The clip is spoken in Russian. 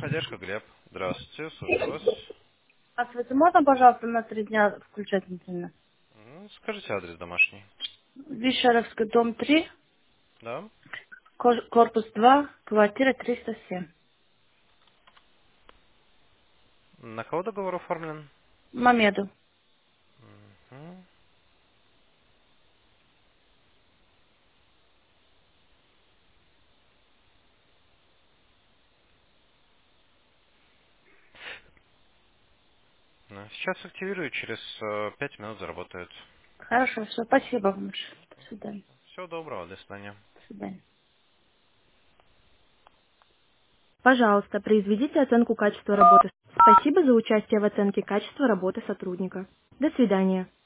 Поддержка, Глеб. Здравствуйте, слушаю вас. Здравствуйте, можно, пожалуйста, на 3 дня включать интернет? Скажите адрес домашний. Вишаровский, дом 3, Да? корпус 2, квартира 307. На кого договор оформлен? Мамеду. Мгм. Сейчас активирую, через 5 минут заработает. Хорошо, все, спасибо вам большое. До свидания. Всего доброго, до свидания. До свидания. Пожалуйста, произведите оценку качества работы. Спасибо за участие в оценке качества работы сотрудника. До свидания.